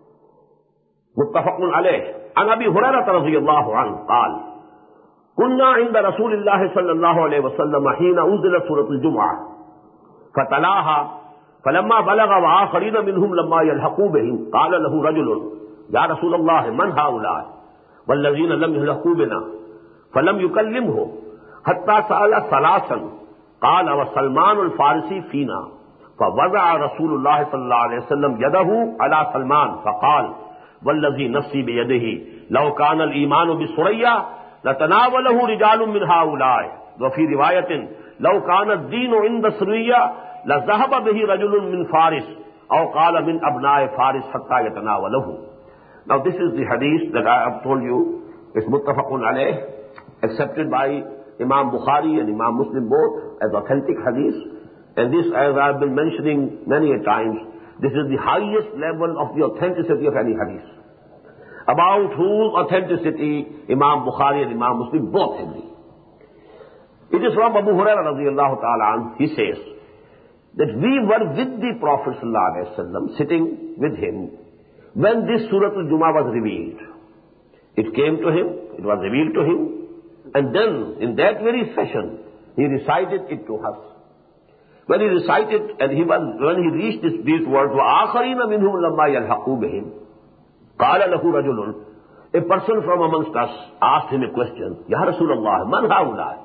Muttafaqun alayh. An Abi Hurairah radiyallahu anhu قال كنا عند رسول الله صلى الله عليه وسلم حين أنزلت سورة الجمعة فتلاها فلما بلغ وآخرين منهم لما يلحقوا بهم قال له رجل يا رسول الله من هؤلاء والذين لم يلحقوا بنا فلم يكلمه حتى سأل ثلاثا قال وسلمان الفارسي فينا فوضع رسول الله صلى الله عليه وسلم يده على سلمان فقال والذي نفسي بيده لو كان الإيمان بسرية لتناوله رجال من هؤلاء وفي رواية لو كان الدين عند سرية لذهب به رجل من فارس أو قال من أبناء فارس حتى يتناوله. Now this is the hadith that I have told you. It's muttafaqun alayh, accepted by Imam Bukhari and Imam Muslim both as authentic hadith. And this, as I have been mentioning many a times, this is the highest level of the authenticity of any hadith. about whose authenticity Imam Bukhari and Imam Muslim both agree. It is from Abu Hurairah radiallahu ta'ala anhu. He says that we were with the Prophet sallallahu alaihi wasallam, sitting with him, when this Surah Al-Jumu'ah was revealed. It came to him, it was revealed to him, and then in that very session, he recited it to us. When he recited, and when he reached these words, وَآخَرِينَ مِنْهُمْ لَمَّا يَلْحَقُوا بِهِمْ قَالَ لَهُ رَجُلٌ, a person from amongst us asked him a question, Ya Rasulullah, man haulai?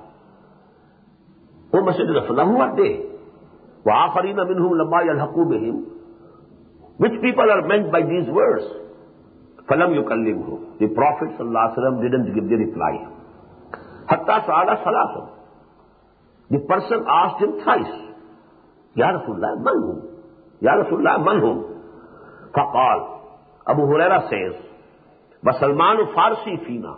O Messenger of Allah, who are they? وَآخَرِينَ مِنْهُمْ لَمَّا يَلْحَقُوا بِهِمْ, which people are meant by these words? فَلَمْ يُكَلِّمْهُ, the Prophet ﷺ didn't give the reply. حَتَّى سَأَلَ ثَلَاثًا, the person asked him thrice, Ya Rasulullah, man hum? Ya Rasulullah, man hum? فَقَالَ, Abu Hurairah says, وَسَلْمَانُ الْفَارِسِي فِينَا,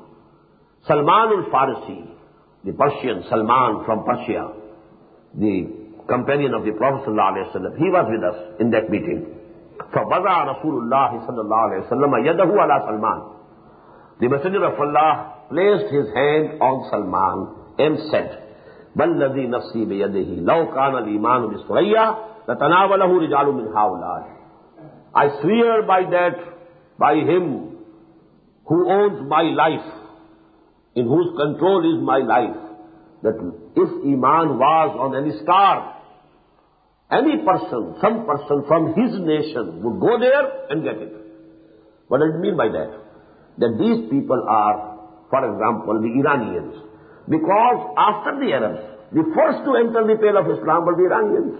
Salman al-Farisi, the Persian, Salman from Persia, the companion of the Prophet ﷺ, he was with us in that meeting. فَوَضَعَ رَسُولُ اللَّهِ صَلَّى اللَّهُ عَلَيْهِ وَسَلَّمَ يَدَهُ عَلَى Salman. The Messenger of Allah placed his hand on Salman and said, وَالَّذِي نَفْسِي بِيَدِهِ لَوْ كَانَ الْإِيمَانُ بِالسُّرَيَّةِ لَتَنَاوَلَهُ رِجَالٌ مِنْ هَؤُلَاءِ. I swear by that, by him who owns my life, in whose control is my life, that if Iman was on any star, any person, some person from his nation would go there and get it. What does it mean by that? That these people are, for example, the Iranians. Because after the Arabs, the first to enter the pale of Islam were the Iranians.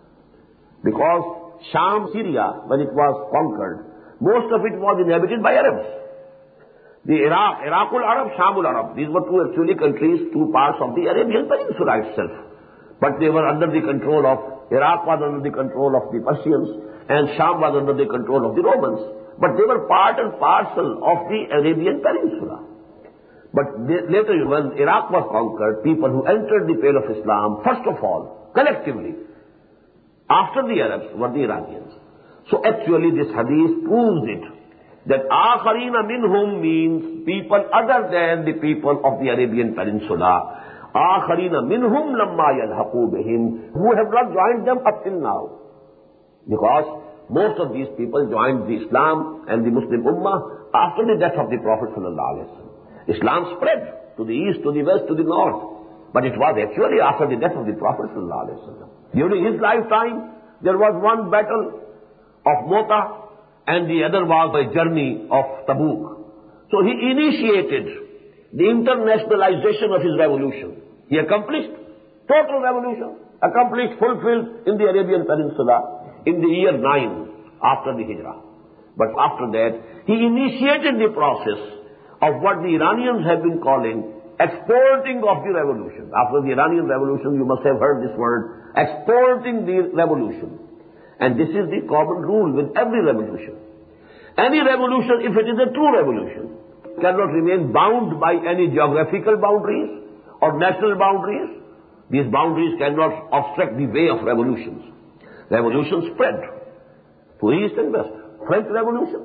Because Sham, Syria, when it was conquered, most of it was inhabited by Arabs. The Iraqul Arab, Shamul Arab, these were two actually countries, two parts of the Arabian Peninsula itself. But they were under the control of, Iraq was under the control of the Persians, and Sham was under the control of the Romans. But they were part and parcel of the Arabian Peninsula. But later, when Iraq was conquered, people who entered the pale of Islam, first of all, collectively, after the Arabs, were the Iranians. So actually this hadith proves it, that Akharina minhum means people other than the people of the Arabian Peninsula. Akharina minhum lamma yalhaqu bihim, who have not joined them up till now. Because most of these people joined the Islam and the Muslim Ummah after the death of the Prophet sallallahu alaihi wasallam. Islam spread to the east, to the west, to the north. But it was actually after the death of the Prophet ﷺ. During his lifetime, there was one battle of Mota and the other was a journey of Tabuk. So he initiated the internationalization of his revolution. He accomplished total revolution, accomplished, fulfilled in the Arabian Peninsula in the year 9 after the Hijrah. But after that, he initiated the process of what the Iranians have been calling exporting of the revolution. After the Iranian revolution, you must have heard this word, exporting the revolution. And this is the common rule with every revolution. Any revolution, if it is a true revolution, cannot remain bound by any geographical boundaries or national boundaries. These boundaries cannot obstruct the way of revolutions. Revolution spread to east and west. French Revolution.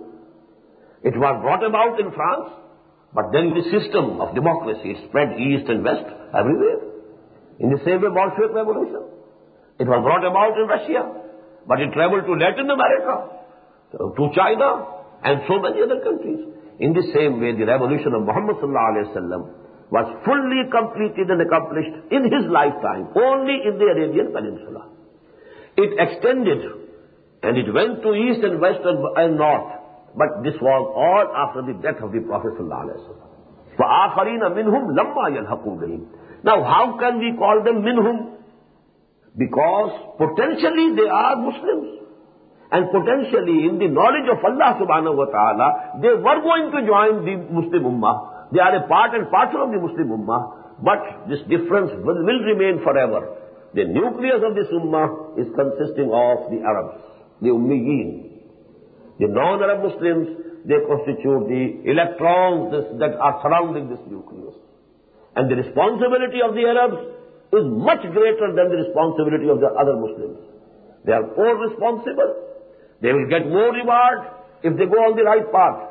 It was brought about in France. But then the system of democracy spread east and west everywhere. In the same way, Bolshevik Revolution. It was brought about in Russia, but it traveled to Latin America, to China, and so many other countries. In the same way, the revolution of Muhammad sallallahu alaihi wasallam was fully completed and accomplished in his lifetime, only in the Arabian Peninsula. It extended, and it went to east and west and north. But this was all after the death of the Prophet sallallahu alaihi wasallam. فَآخَرِينَ مِنْهُمْ لَمَّا يَلْحَقُوا بِهِمْ. Now how can we call them minhum? Because potentially they are Muslims. And potentially in the knowledge of Allah subhanahu wa ta'ala, they were going to join the Muslim Ummah. They are a part and parcel of the Muslim Ummah. But this difference will remain forever. The nucleus of this Ummah is consisting of the Arabs, the Ummiyyin. The non-Arab Muslims, they constitute the electrons that are surrounding this nucleus. And the responsibility of the Arabs is much greater than the responsibility of the other Muslims. They are more responsible. They will get more reward if they go on the right path.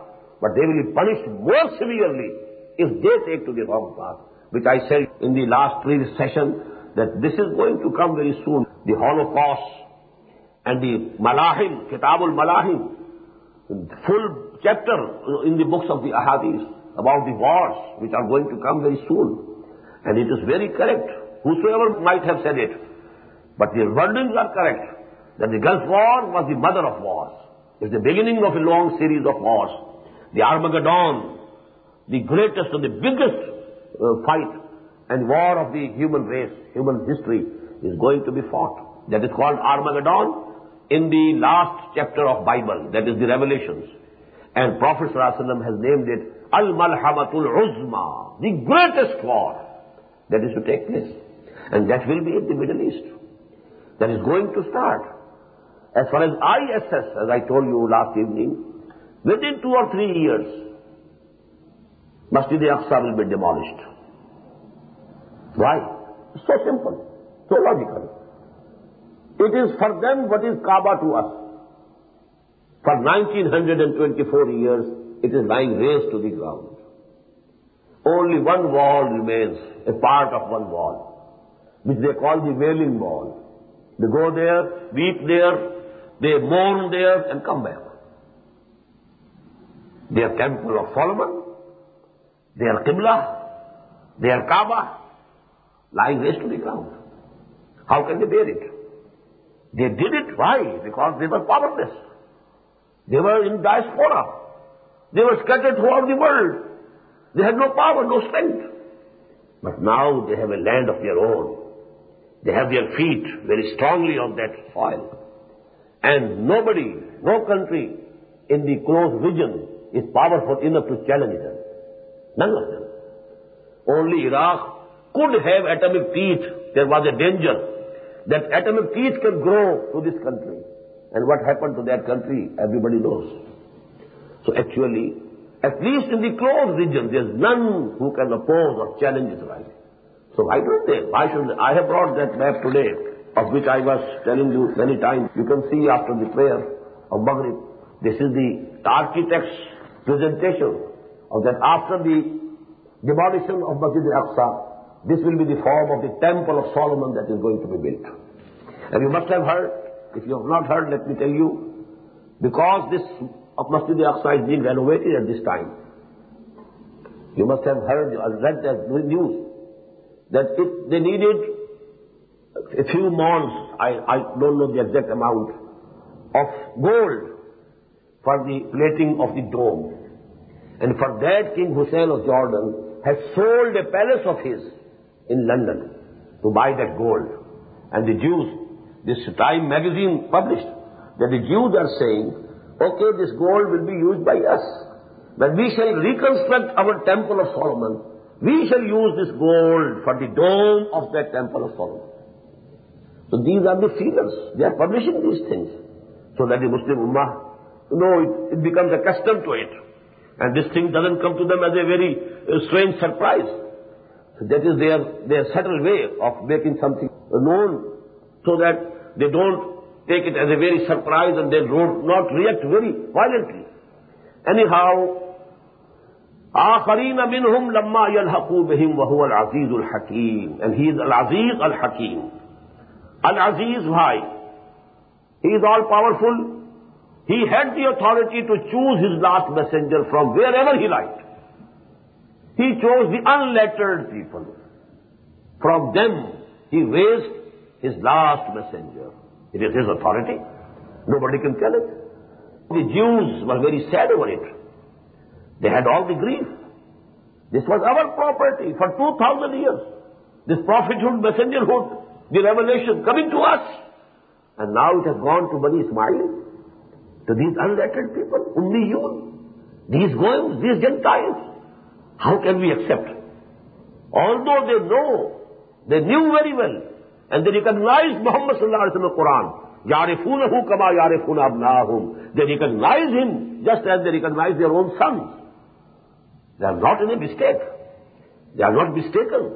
but they will be punished more severely if they take to the wrong path, which I said in the last previous session, that this is going to come very soon. The Holocaust and the Malahim, Kitabul Malahim, full chapter in the books of the Ahadith about the wars which are going to come very soon. And it is very correct. Whosoever might have said it, but the wordings are correct, that the Gulf War was the mother of wars. It's the beginning of a long series of wars. The Armageddon, the greatest and the biggest fight and war of the human race, human history, is going to be fought. That is called Armageddon in the last chapter of Bible, that is the Revelations. And Prophet ﷺ has named it Al-Malhamatul Uzma, the greatest war that is to take place. And that will be in the Middle East. That is going to start. As far as I assess, as I told you last evening, within 2 or 3 years, Masjid al-Aqsa will be demolished. Why? It's so simple, so logical. It is for them what is Kaaba to us. For 1924 years, it is lying waste to the ground. Only one wall remains, a part of one wall, which they call the Wailing Wall. They go there, weep there, they mourn there and come back. Their temple of Solomon, their Qibla, their Kaaba, lying waste to the ground. How can they bear it? They did it. Why? Because they were powerless. They were in diaspora. They were scattered throughout the world. They had no power, no strength. But now they have a land of their own. They have their feet very strongly on that soil. And nobody, no country in the close region is powerful enough to challenge them. None of them. Only Iraq could have atomic teeth. There was a danger that atomic teeth can grow to this country. And what happened to that country, everybody knows. So actually, at least in the close region, there's none who can oppose or challenge Israel. So why don't they? Why should they? I have brought that map today, of which I was telling you many times. You can see after the prayer of Maghrib. This is the architect's presentation of that after the demolition of Masjid al-Aqsa, this will be the form of the Temple of Solomon that is going to be built. And you must have heard, if you have not heard, let me tell you, because this of Masjid al-Aqsa is being renovated at this time. You must have heard or read that news that they needed a few months, I don't know the exact amount, of gold for the plating of the dome. And for that, King Hussein of Jordan has sold a palace of his in London to buy that gold. And the Jews, this Time magazine published that the Jews are saying, okay, this gold will be used by us. When we shall reconstruct our Temple of Solomon, we shall use this gold for the dome of that Temple of Solomon. So these are the figures. They are publishing these things. So that the Muslim Ummah, it becomes accustomed to it. And this thing doesn't come to them as a very strange surprise. So that is their subtle way of making something known, so that they don't take it as a very surprise and they do not react very violently. Anyhow, آخَرِينَ مِنْهُمْ لَمَّا يَلْحَقُوا بِهِمْ وَهُوَ الْعَزِيزُ الْحَكِيمُ. And he is Al-Aziz Al-Hakim. Al-Aziz, why? He is all-powerful. He had the authority to choose his last messenger from wherever he liked. He chose the unlettered people. From them, he raised his last messenger. It is his authority. Nobody can tell it. The Jews were very sad over it. They had all the grief. This was our property for 2,000 years. This prophethood, messengerhood, the revelation coming to us. And now it has gone to Bani Ismail, to these unlettered people, Ummiyun, these goyim, these Gentiles. How can we accept? Although they knew very well, and they recognized Muhammad sallallahu alaihi wasallam Quran, يَعْرِفُونَهُ كَمَا يَعْرِفُونَ أَبْنَاهُمْ. They recognize him just as they recognize their own sons. They are not in a mistake. They are not mistaken.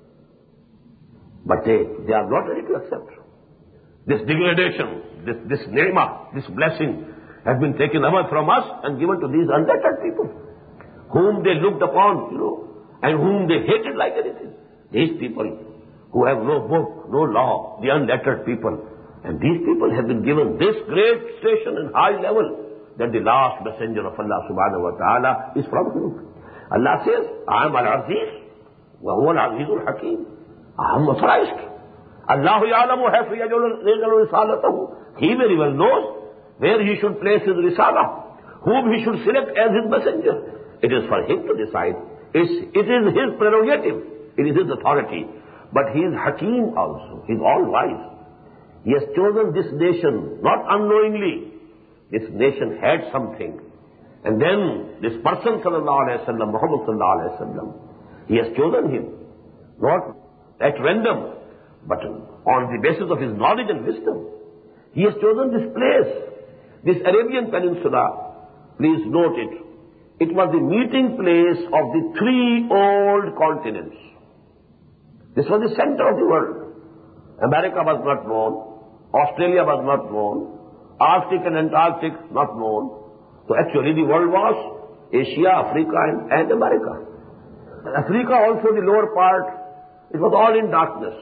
But they are not ready to accept this degradation, this ni'mah, this blessing. has been taken away from us and given to these unlettered people, whom they looked upon, and whom they hated like anything. These people who have no book, no law, the unlettered people. And these people have been given this great station and high level that the last messenger of Allah subhanahu wa ta'ala is from him. Allah says, I am Al-Aziz, wa huwa Al-Azizul Hakim. I am authorized. Allahu ya'lamu haythu yaj'alu risalatahu. He very well knows where he should place his risala, whom he should select as his messenger. It is for him to decide. It is his prerogative. It is his authority. But he is Hakim also. He is all-wise. He has chosen this nation, not unknowingly. This nation had something. And then this person, sallallahu alayhi wa sallam, Muhammad sallallahu alayhi wa sallam, he has chosen him. Not at random, but on the basis of his knowledge and wisdom. He has chosen this place, this Arabian Peninsula. Please note it. It was the meeting place of the three old continents. This was the center of the world. America was not known. Australia was not known. Arctic and Antarctic not known. So actually the world was Asia, Africa and America. Africa also, the lower part, it was all in darkness.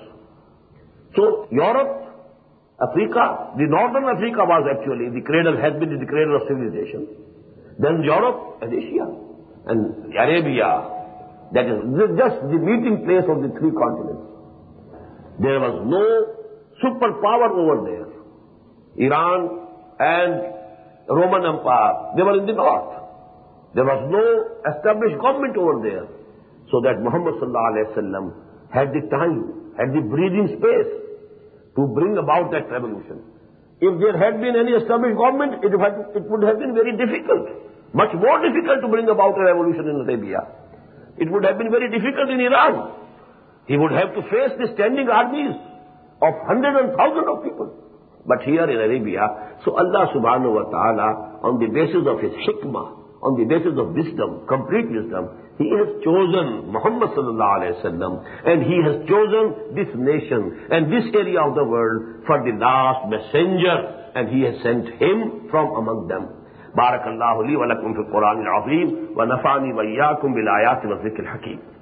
So Europe, Africa, the northern Africa was actually the cradle, has been the cradle of civilization. Then Europe and Asia and Arabia. That is just the meeting place of the three continents. There was no superpower over there. Iran and Roman Empire, they were in the north. There was no established government over there. So that Muhammad sallallahu alayhi wa sallam had the time, had the breathing space to bring about that revolution. If there had been any established government, it would have been very difficult, much more difficult to bring about a revolution in Arabia. It would have been very difficult in Iran. He would have to face the standing armies of hundreds and thousands of people. But here in Arabia, so Allah subhanahu wa ta'ala, on the basis of his hikmah, on the basis of wisdom, complete wisdom, he has chosen Muhammad sallallahu alayhi wa sallam, and he has chosen this nation and this area of the world for the last messenger, and he has sent him from among them. بارك الله لي ولكم في القرآن العظيم ونفعني وإياكم بالآيات والذكر الحكيم.